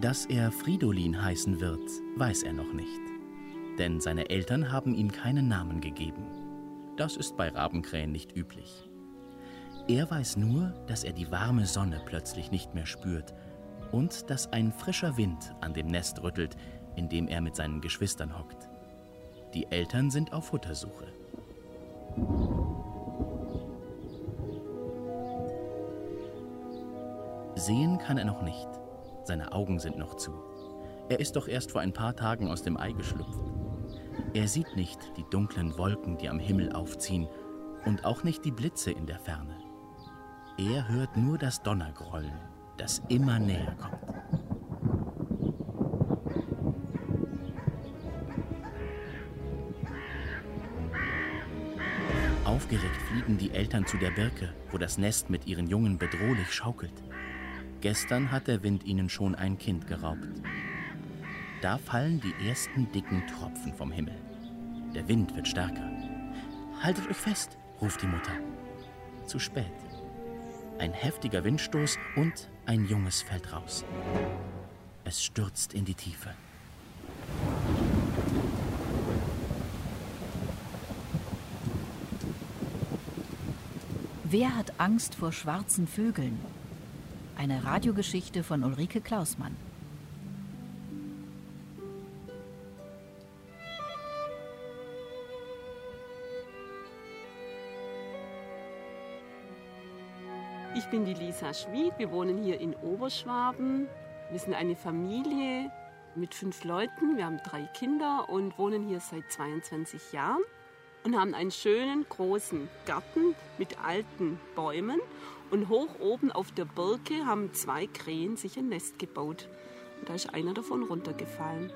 Dass er Fridolin heißen wird, weiß er noch nicht. Denn seine Eltern haben ihm keinen Namen gegeben. Das ist bei Rabenkrähen nicht üblich. Er weiß nur, dass er die warme Sonne plötzlich nicht mehr spürt und dass ein frischer Wind an dem Nest rüttelt, in dem er mit seinen Geschwistern hockt. Die Eltern sind auf Futtersuche. Sehen kann er noch nicht. Seine Augen sind noch zu. Er ist doch erst vor ein paar Tagen aus dem Ei geschlüpft. Er sieht nicht die dunklen Wolken, die am Himmel aufziehen, und auch nicht die Blitze in der Ferne. Er hört nur das Donnergrollen, das immer näher kommt. Aufgeregt fliegen die Eltern zu der Birke, wo das Nest mit ihren Jungen bedrohlich schaukelt. Gestern hat der Wind ihnen schon ein Kind geraubt. Da fallen die ersten dicken Tropfen vom Himmel. Der Wind wird stärker. »Haltet euch fest«, ruft die Mutter. Zu spät. Ein heftiger Windstoß und ein Junges fällt raus. Es stürzt in die Tiefe. Wer hat Angst vor schwarzen Vögeln? Eine Radiogeschichte von Ulrike Klausmann. Ich bin die Lisa Schmid, wir wohnen hier in Oberschwaben. Wir sind eine Familie mit 5 Leuten, wir haben 3 Kinder und wohnen hier seit 22 Jahren und haben einen schönen großen Garten mit alten Bäumen. Und hoch oben auf der Birke haben 2 Krähen sich ein Nest gebaut. Und da ist einer davon runtergefallen.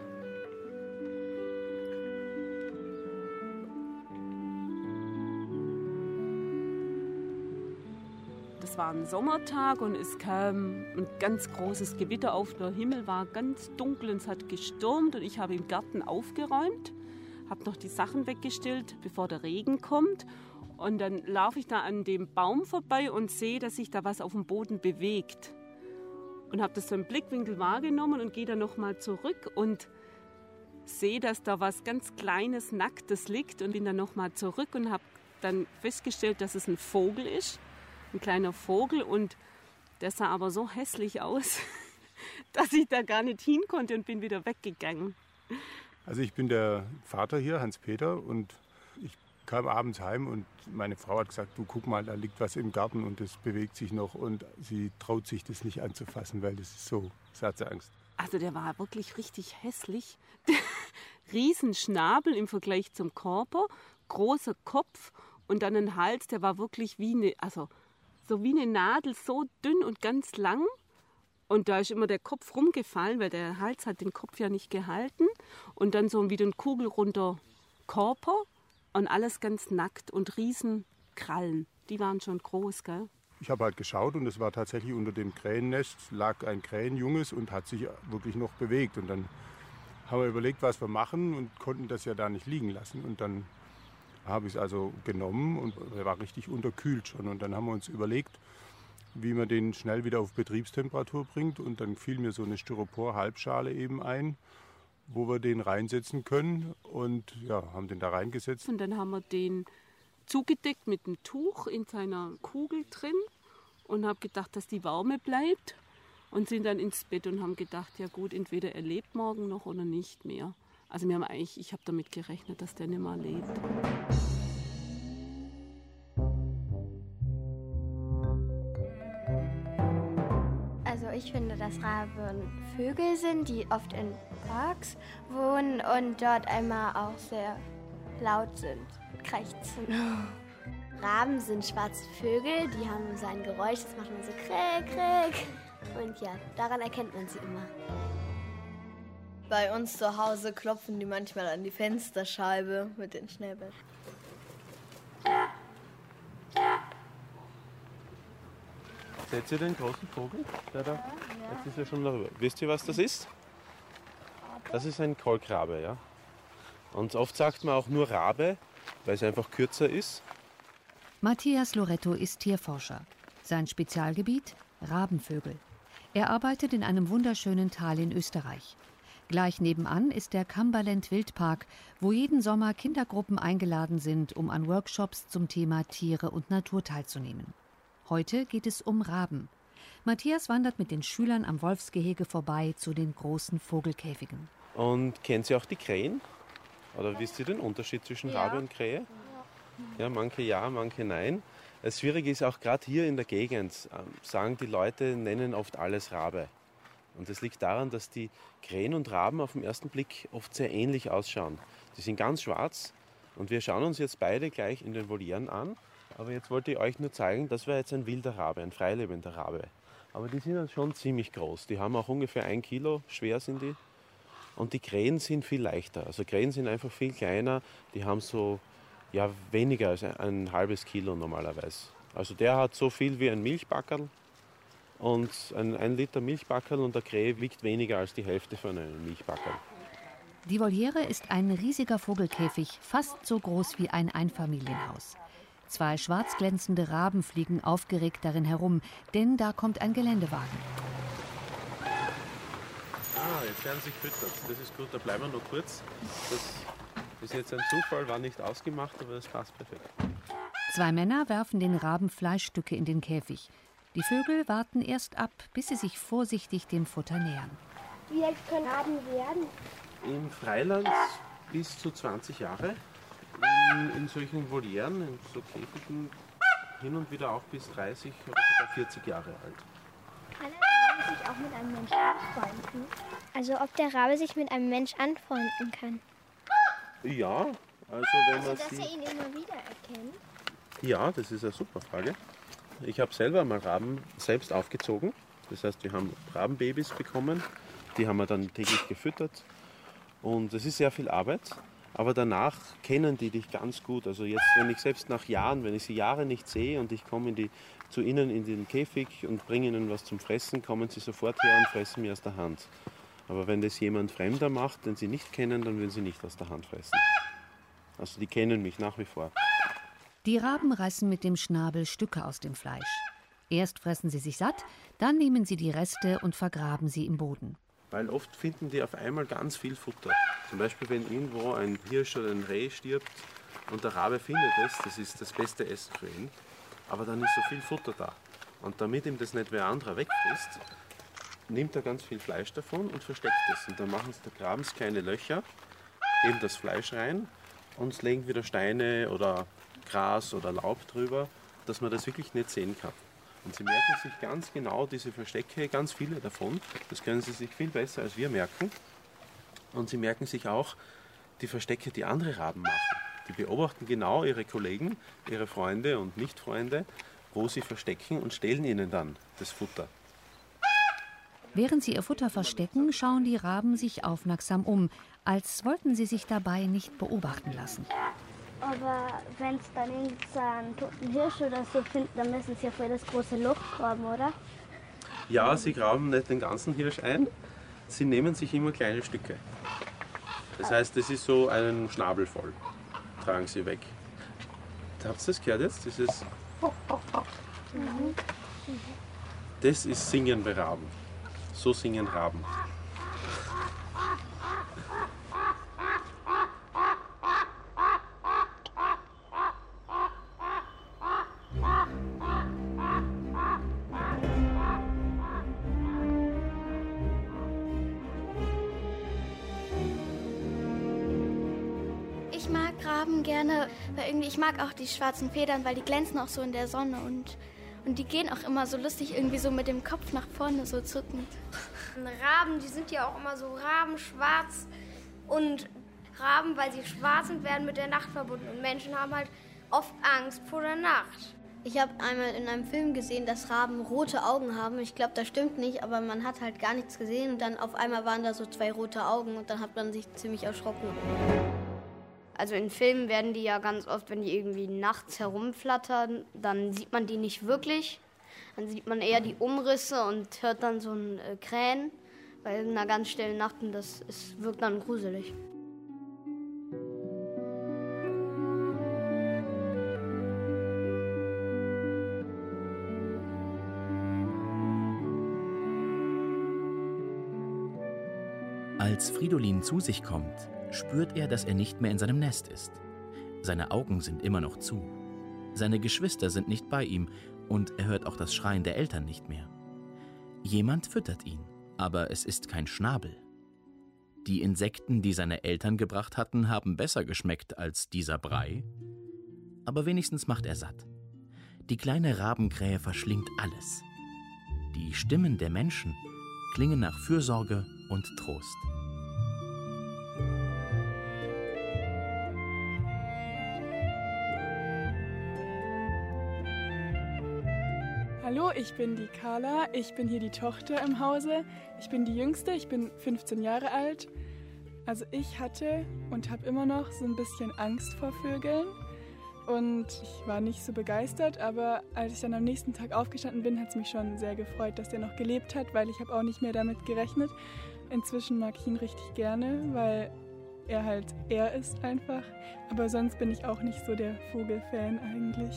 Das war ein Sommertag und es kam ein ganz großes Gewitter auf. Der Himmel war ganz dunkel und es hat gestürmt. Und ich habe im Garten aufgeräumt, habe noch die Sachen weggestellt, bevor der Regen kommt. Und dann laufe ich da an dem Baum vorbei und sehe, dass sich da was auf dem Boden bewegt. Und habe das so im Blickwinkel wahrgenommen und gehe dann nochmal zurück und sehe, dass da was ganz Kleines, Nacktes liegt. Und bin dann nochmal zurück und habe dann festgestellt, dass es ein Vogel ist. Ein kleiner Vogel. Und der sah aber so hässlich aus, dass ich da gar nicht hin konnte und bin wieder weggegangen. Also ich bin der Vater hier, Hans-Peter, und ich kam abends heim und meine Frau hat gesagt, du guck mal, da liegt was im Garten und das bewegt sich noch und sie traut sich das nicht anzufassen, weil das ist so, sie hat Angst. Also der war wirklich richtig hässlich. Riesenschnabel im Vergleich zum Körper, großer Kopf und dann ein Hals, der war wirklich wie eine Nadel, so dünn und ganz lang. Und da ist immer der Kopf rumgefallen, weil der Hals hat den Kopf ja nicht gehalten. Und dann so wieder ein kugelrunder Körper. Und alles ganz nackt und Riesenkrallen. Die waren schon groß, gell? Ich habe halt geschaut und es war tatsächlich unter dem Krähennest, lag ein Krähenjunges und hat sich wirklich noch bewegt. Und dann haben wir überlegt, was wir machen und konnten das ja da nicht liegen lassen. Und dann habe ich es also genommen und er war richtig unterkühlt schon. Und dann haben wir uns überlegt, wie man den schnell wieder auf Betriebstemperatur bringt. Und dann fiel mir so eine Styropor-Halbschale eben ein, wo wir den reinsetzen können und ja, haben den da reingesetzt. Und dann haben wir den zugedeckt mit einem Tuch in seiner Kugel drin und habe gedacht, dass die Wärme bleibt und sind dann ins Bett und haben gedacht, ja gut, entweder er lebt morgen noch oder nicht mehr. Also ich habe damit gerechnet, dass der nicht mehr lebt. Also ich finde, dass Raben Vögel sind, die oft in Parks wohnen und dort einmal auch sehr laut sind, krächzen. Raben sind schwarze Vögel, die haben so ein Geräusch, das macht man so kräk, kräk. Und ja, daran erkennt man sie immer. Bei uns zu Hause klopfen die manchmal an die Fensterscheibe mit den Schnäbeln. Seht ihr den großen Vogel? Der da? Jetzt ist er schon darüber. Wisst ihr, was das ist? Das ist ein Kolkrabe, ja. Und oft sagt man auch nur Rabe, weil es einfach kürzer ist. Matthias Loretto ist Tierforscher. Sein Spezialgebiet? Rabenvögel. Er arbeitet in einem wunderschönen Tal in Österreich. Gleich nebenan ist der Cumberland Wildpark, wo jeden Sommer Kindergruppen eingeladen sind, um an Workshops zum Thema Tiere und Natur teilzunehmen. Heute geht es um Raben. Matthias wandert mit den Schülern am Wolfsgehege vorbei zu den großen Vogelkäfigen. Und kennen Sie auch die Krähen? Oder wisst ihr den Unterschied zwischen Rabe und Krähe? Ja, manche nein. Das Schwierige ist auch gerade hier in der Gegend, sagen die Leute, nennen oft alles Rabe. Und das liegt daran, dass die Krähen und Raben auf den ersten Blick oft sehr ähnlich ausschauen. Die sind ganz schwarz und wir schauen uns jetzt beide gleich in den Volieren an. Aber jetzt wollte ich euch nur zeigen, das wäre jetzt ein wilder Rabe, ein freilebender Rabe. Aber die sind dann schon ziemlich groß. Die haben auch ungefähr 1 Kilo, schwer sind die. Und die Krähen sind viel leichter. Also Krähen sind einfach viel kleiner. Die haben so weniger als ein halbes Kilo normalerweise. Also der hat so viel wie ein Milchbackerl. Und ein Liter Milchbackerl und der Krähe wiegt weniger als die Hälfte von einem Milchbackerl. Die Voliere ist ein riesiger Vogelkäfig, fast so groß wie ein Einfamilienhaus. 2 schwarz glänzende Raben fliegen aufgeregt darin herum, denn da kommt ein Geländewagen. Jetzt werden sie gefüttert. Das ist gut, da bleiben wir noch kurz. Das ist jetzt ein Zufall, war nicht ausgemacht, aber das passt perfekt. 2 Männer werfen den Raben Fleischstücke in den Käfig. Die Vögel warten erst ab, bis sie sich vorsichtig dem Futter nähern. Wie alt können Raben werden? Im Freiland bis zu 20 Jahre. In solchen Volieren, in so Käfigen, hin und wieder auch bis 30 oder sogar 40 Jahre alt. Kann ein Rabe sich auch mit einem Menschen anfreunden? Also ob der Rabe sich mit einem Mensch anfreunden kann? Ja, also wenn man dass er ihn immer wieder erkennt? Ja, das ist eine super Frage. Ich habe selber mal Raben selbst aufgezogen. Das heißt, wir haben Rabenbabys bekommen. Die haben wir dann täglich gefüttert. Und es ist sehr viel Arbeit. Aber danach kennen die dich ganz gut. Also jetzt, wenn ich sie Jahre nicht sehe und ich komme zu ihnen in den Käfig und bringe ihnen was zum Fressen, kommen sie sofort her und fressen mir aus der Hand. Aber wenn das jemand Fremder macht, den sie nicht kennen, dann würden sie nicht aus der Hand fressen. Also die kennen mich nach wie vor. Die Raben reißen mit dem Schnabel Stücke aus dem Fleisch. Erst fressen sie sich satt, dann nehmen sie die Reste und vergraben sie im Boden. Weil oft finden die auf einmal ganz viel Futter. Zum Beispiel, wenn irgendwo ein Hirsch oder ein Reh stirbt und der Rabe findet es, das ist das beste Essen für ihn. Aber dann ist so viel Futter da. Und damit ihm das nicht wer anderer wegfrisst, nimmt er ganz viel Fleisch davon und versteckt es. Und dann graben sie kleine Löcher, geben das Fleisch rein und legen wieder Steine oder Gras oder Laub drüber, dass man das wirklich nicht sehen kann. Und sie merken sich ganz genau diese Verstecke, ganz viele davon. Das können sie sich viel besser als wir merken. Und sie merken sich auch die Verstecke, die andere Raben machen. Die beobachten genau ihre Kollegen, ihre Freunde und Nichtfreunde, wo sie verstecken und stehlen ihnen dann das Futter. Während sie ihr Futter verstecken, schauen die Raben sich aufmerksam um, als wollten sie sich dabei nicht beobachten lassen. Aber wenn es dann einen toten Hirsch oder so finden, dann müssen sie ja für das große Loch graben, oder? Ja, sie graben nicht den ganzen Hirsch ein, sie nehmen sich immer kleine Stücke. Das heißt, das ist so einen Schnabel voll, tragen sie weg. Habt ihr das gehört jetzt? Das ist Singen bei Raben. So singen Raben. Ich mag Raben gerne, weil irgendwie ich mag auch die schwarzen Federn, weil die glänzen auch so in der Sonne und die gehen auch immer so lustig irgendwie so mit dem Kopf nach vorne so zuckend. Raben, die sind ja auch immer so rabenschwarz und Raben, weil sie schwarz sind, werden mit der Nacht verbunden und Menschen haben halt oft Angst vor der Nacht. Ich habe einmal in einem Film gesehen, dass Raben rote Augen haben. Ich glaube, das stimmt nicht, aber man hat halt gar nichts gesehen und dann auf einmal waren da so 2 rote Augen und dann hat man sich ziemlich erschrocken. Also in Filmen werden die ja ganz oft, wenn die irgendwie nachts herumflattern, dann sieht man die nicht wirklich. Dann sieht man eher die Umrisse und hört dann so ein Krähen bei einer ganz stillen Nacht und wirkt dann gruselig. Als Fridolin zu sich kommt, spürt er, dass er nicht mehr in seinem Nest ist. Seine Augen sind immer noch zu. Seine Geschwister sind nicht bei ihm und er hört auch das Schreien der Eltern nicht mehr. Jemand füttert ihn, aber es ist kein Schnabel. Die Insekten, die seine Eltern gebracht hatten, haben besser geschmeckt als dieser Brei. Aber wenigstens macht er satt. Die kleine Rabenkrähe verschlingt alles. Die Stimmen der Menschen klingen nach Fürsorge und Trost. Hallo, ich bin die Carla, ich bin hier die Tochter im Hause. Ich bin die Jüngste, ich bin 15 Jahre alt. Also ich hatte und habe immer noch so ein bisschen Angst vor Vögeln. Und ich war nicht so begeistert, aber als ich dann am nächsten Tag aufgestanden bin, hat es mich schon sehr gefreut, dass der noch gelebt hat, weil ich habe auch nicht mehr damit gerechnet. Inzwischen mag ich ihn richtig gerne, weil er halt er ist einfach. Aber sonst bin ich auch nicht so der Vogelfan eigentlich.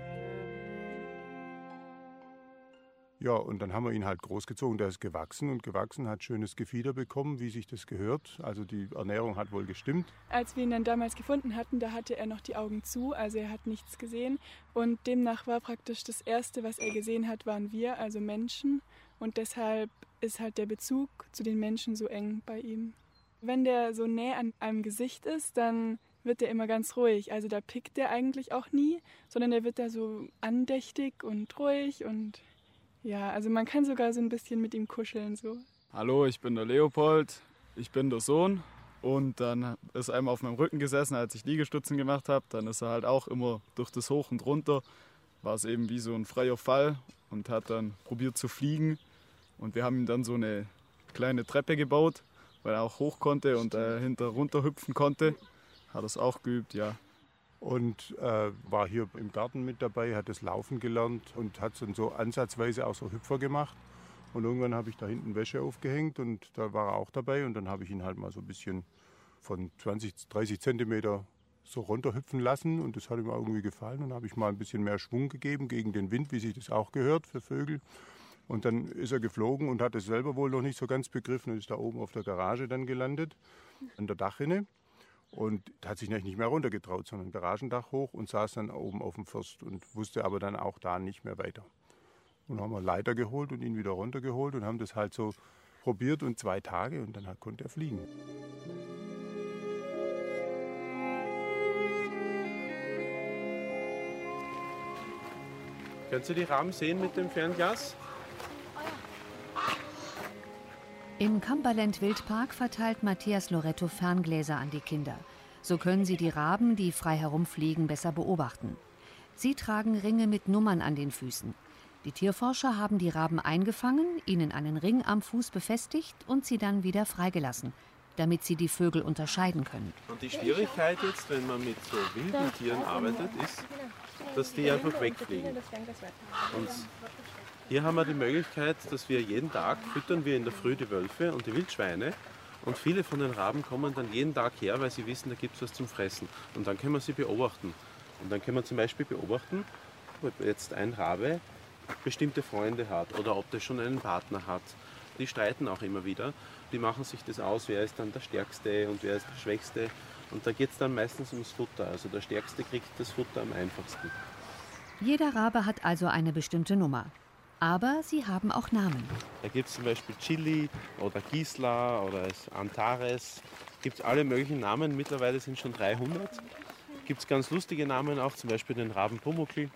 Ja, und dann haben wir ihn halt großgezogen. Der ist gewachsen und gewachsen, hat schönes Gefieder bekommen, wie sich das gehört. Also die Ernährung hat wohl gestimmt. Als wir ihn dann damals gefunden hatten, da hatte er noch die Augen zu, also er hat nichts gesehen. Und demnach war praktisch das Erste, was er gesehen hat, waren wir, also Menschen. Und deshalb ist halt der Bezug zu den Menschen so eng bei ihm. Wenn der so näher an einem Gesicht ist, dann wird er immer ganz ruhig. Also da pickt er eigentlich auch nie, sondern der wird da so andächtig und ruhig und ja, also man kann sogar so ein bisschen mit ihm kuscheln so. Hallo, ich bin der Leopold, ich bin der Sohn und dann ist er einmal auf meinem Rücken gesessen, als ich Liegestützen gemacht habe. Dann ist er halt auch immer durch das Hoch und runter, war es eben wie so ein freier Fall und hat dann probiert zu fliegen. Und wir haben ihm dann so eine kleine Treppe gebaut, weil er auch hoch konnte und hinter runter hüpfen konnte. Hat er es auch geübt, ja. Und war hier im Garten mit dabei, hat das Laufen gelernt und hat dann so ansatzweise auch so Hüpfer gemacht. Und irgendwann habe ich da hinten Wäsche aufgehängt und da war er auch dabei. Und dann habe ich ihn halt mal so ein bisschen von 20, 30 Zentimeter so runterhüpfen lassen. Und das hat ihm auch irgendwie gefallen. Und dann habe ich mal ein bisschen mehr Schwung gegeben gegen den Wind, wie sich das auch gehört für Vögel. Und dann ist er geflogen und hat es selber wohl noch nicht so ganz begriffen und ist da oben auf der Garage dann gelandet, an der Dachrinne. Und hat sich nicht mehr runtergetraut, sondern Garagendach hoch und saß dann oben auf dem First und wusste aber dann auch da nicht mehr weiter. Und dann haben wir Leiter geholt und ihn wieder runtergeholt und haben das halt so probiert und 2 Tage und dann konnte er fliegen. Können Sie die Raben sehen mit dem Fernglas? Im Cumberland Wildpark verteilt Matthias Loretto Ferngläser an die Kinder. So können sie die Raben, die frei herumfliegen, besser beobachten. Sie tragen Ringe mit Nummern an den Füßen. Die Tierforscher haben die Raben eingefangen, ihnen einen Ring am Fuß befestigt und sie dann wieder freigelassen, damit sie die Vögel unterscheiden können. Und die Schwierigkeit jetzt, wenn man mit so wilden Tieren arbeitet, ist, dass die einfach wegfliegen. Und hier haben wir die Möglichkeit, dass wir jeden Tag füttern wir in der Früh die Wölfe und die Wildschweine. Und viele von den Raben kommen dann jeden Tag her, weil sie wissen, da gibt es was zum Fressen. Und dann können wir sie beobachten. Und dann können wir zum Beispiel beobachten, ob jetzt ein Rabe bestimmte Freunde hat oder ob der schon einen Partner hat. Die streiten auch immer wieder. Die machen sich das aus, wer ist dann der Stärkste und wer ist der Schwächste. Und da geht es dann meistens ums Futter. Also der Stärkste kriegt das Futter am einfachsten. Jeder Rabe hat also eine bestimmte Nummer. Aber sie haben auch Namen. Da gibt es zum Beispiel Chili oder Gisela oder Antares. Gibt es alle möglichen Namen. Mittlerweile sind schon 300. Gibt es ganz lustige Namen auch, zum Beispiel den Raben Pumuckl.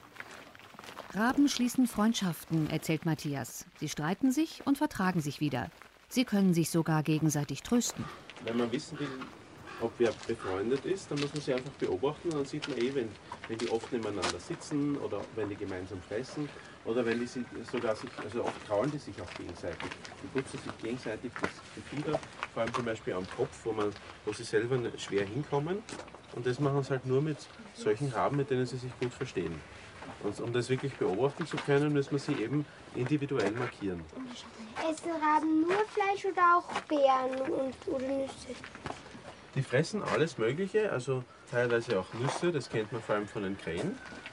Raben schließen Freundschaften, erzählt Matthias. Sie streiten sich und vertragen sich wieder. Sie können sich sogar gegenseitig trösten. Wenn man wissen will, ob wer befreundet ist, dann muss man sie einfach beobachten und dann sieht man wenn die oft nebeneinander sitzen oder wenn die gemeinsam fressen oder wenn die sogar sich, also oft kraulen die sich auch gegenseitig. Die putzen sich gegenseitig das Gefieder, vor allem zum Beispiel am Kopf, wo sie selber schwer hinkommen. Und das machen sie halt nur mit solchen Raben, mit denen sie sich gut verstehen. Und um das wirklich beobachten zu können, müssen wir sie eben individuell markieren. Essen Raben nur Fleisch oder auch Beeren oder Nüsse? Die fressen alles Mögliche, also teilweise auch Nüsse, das kennt man vor allem von den Krähen.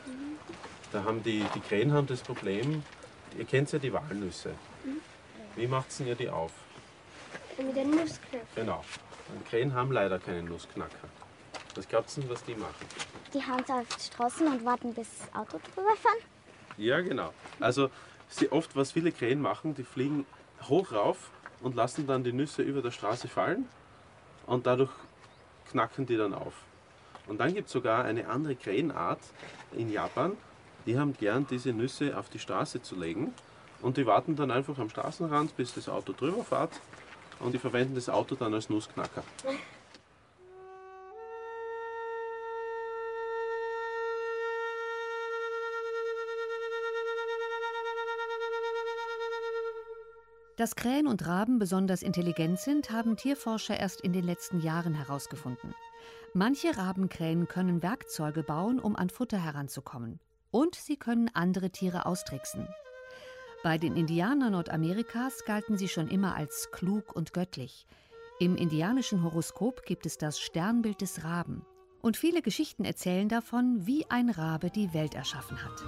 Da haben die Krähen haben das Problem, ihr kennt ja die Walnüsse. Wie macht ihr die auf? Mit den Nussknacker. Genau. Und Krähen haben leider keine Nussknacker. Was glaubst du, was die machen? Die haben es auf die Straßen und warten, bis das Auto drüber fahren. Ja, genau. Also oft, was viele Krähen machen, die fliegen hoch rauf und lassen dann die Nüsse über der Straße fallen und dadurch knacken die dann auf. Und dann gibt es sogar eine andere Krähenart in Japan, die haben gern diese Nüsse auf die Straße zu legen und die warten dann einfach am Straßenrand, bis das Auto drüber fährt und die verwenden das Auto dann als Nussknacker. Dass Krähen und Raben besonders intelligent sind, haben Tierforscher erst in den letzten Jahren herausgefunden. Manche Rabenkrähen können Werkzeuge bauen, um an Futter heranzukommen. Und sie können andere Tiere austricksen. Bei den Indianern Nordamerikas galten sie schon immer als klug und göttlich. Im indianischen Horoskop gibt es das Sternbild des Raben. Und viele Geschichten erzählen davon, wie ein Rabe die Welt erschaffen hat.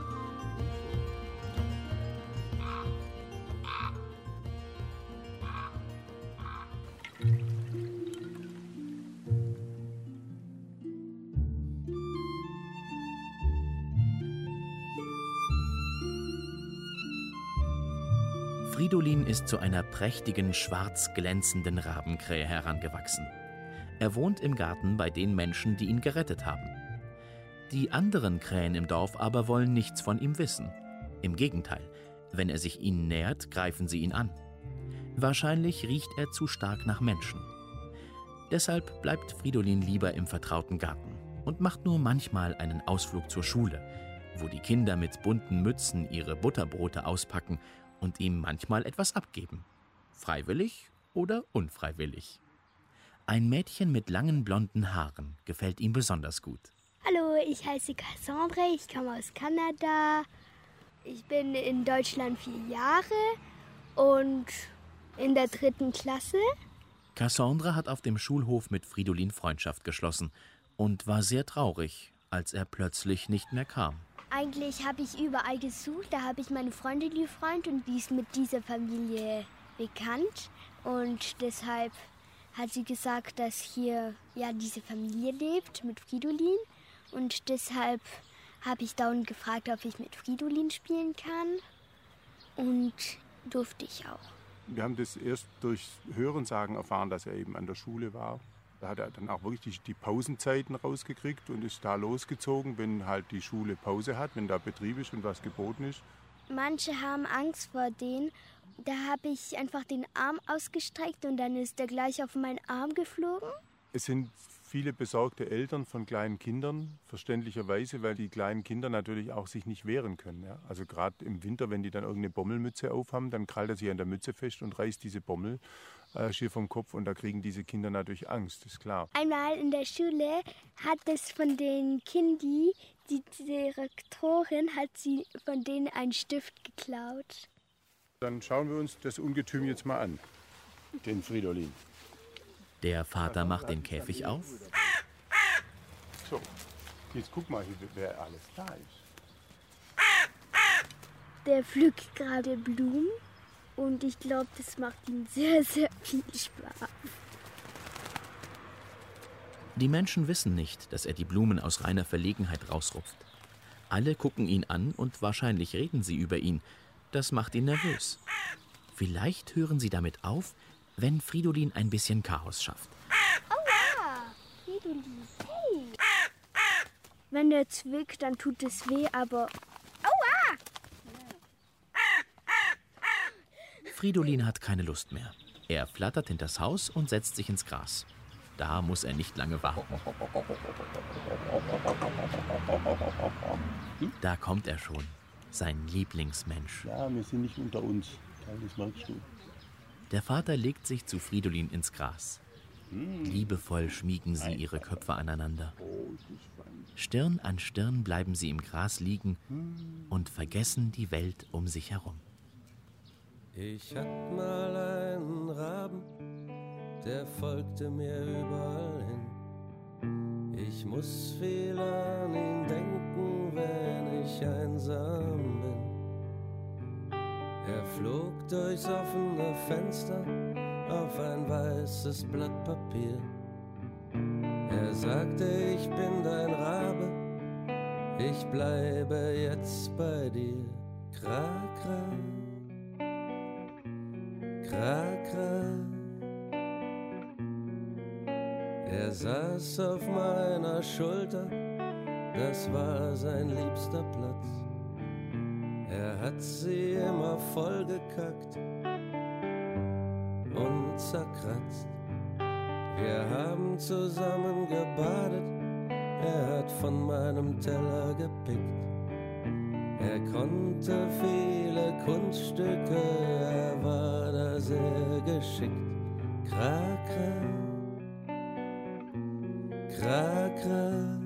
Fridolin ist zu einer prächtigen, schwarz glänzenden Rabenkrähe herangewachsen. Er wohnt im Garten bei den Menschen, die ihn gerettet haben. Die anderen Krähen im Dorf aber wollen nichts von ihm wissen. Im Gegenteil, wenn er sich ihnen nähert, greifen sie ihn an. Wahrscheinlich riecht er zu stark nach Menschen. Deshalb bleibt Fridolin lieber im vertrauten Garten und macht nur manchmal einen Ausflug zur Schule, wo die Kinder mit bunten Mützen ihre Butterbrote auspacken und ihm manchmal etwas abgeben. Freiwillig oder unfreiwillig. Ein Mädchen mit langen blonden Haaren gefällt ihm besonders gut. Hallo, ich heiße Cassandra, ich komme aus Kanada. Ich bin in Deutschland 4 Jahre und in der 3. Klasse. Cassandra hat auf dem Schulhof mit Fridolin Freundschaft geschlossen und war sehr traurig, als er plötzlich nicht mehr kam. Eigentlich habe ich überall gesucht, da habe ich meine Freundin gefragt und die ist mit dieser Familie bekannt. Und deshalb hat sie gesagt, dass hier ja diese Familie lebt mit Fridolin. Und deshalb habe ich dauernd gefragt, ob ich mit Fridolin spielen kann. Und durfte ich auch. Wir haben das erst durch Hörensagen erfahren, dass er eben an der Schule war. Da hat er dann auch wirklich die Pausenzeiten rausgekriegt und ist da losgezogen, wenn halt die Schule Pause hat, wenn da Betrieb ist und was geboten ist. Manche haben Angst vor denen. Da habe ich einfach den Arm ausgestreckt und dann ist er gleich auf meinen Arm geflogen. Es sind viele besorgte Eltern von kleinen Kindern, verständlicherweise, weil die kleinen Kinder natürlich auch sich nicht wehren können. Ja? Also gerade im Winter, wenn die dann irgendeine Bommelmütze aufhaben, dann krallt er sich an der Mütze fest und reißt diese Bommel schier vom Kopf und da kriegen diese Kinder natürlich Angst, ist klar. Einmal in der Schule hat es von den Kindern, die Direktorin hat sie von denen einen Stift geklaut. Dann schauen wir uns das Ungetüm jetzt mal an, den Fridolin. Der Vater macht den Käfig auf. So, jetzt guck mal, wer alles da ist. Der pflückt gerade Blumen und ich glaube, das macht ihm sehr, sehr viel Spaß. Die Menschen wissen nicht, dass er die Blumen aus reiner Verlegenheit rausrupft. Alle gucken ihn an und wahrscheinlich reden sie über ihn. Das macht ihn nervös. Vielleicht hören sie damit auf, wenn Fridolin ein bisschen Chaos schafft. Aua! Fridolin, hey! Wenn er zwickt, dann tut es weh, aber... Aua! Fridolin hat keine Lust mehr. Er flattert hinters Haus und setzt sich ins Gras. Da muss er nicht lange warten. Da kommt er schon, sein Lieblingsmensch. Ja, wir sind nicht unter uns, das merkst du. Der Vater legt sich zu Fridolin ins Gras. Liebevoll schmiegen sie ihre Köpfe aneinander. Stirn an Stirn bleiben sie im Gras liegen und vergessen die Welt um sich herum. Ich hatt mal einen Raben, der folgte mir überall hin. Ich muss viel an ihn denken, wenn ich einsam bin. Er flog durchs offene Fenster auf ein weißes Blatt Papier. Er sagte, ich bin dein Rabe, ich bleibe jetzt bei dir. Kra, kra, kra, kra. Er saß auf meiner Schulter, das war sein liebster Platz. Er hat sie immer vollgekackt und zerkratzt. Wir haben zusammen gebadet, er hat von meinem Teller gepickt. Er konnte viele Kunststücke, er war da sehr geschickt. Kra, kra, kra, kra.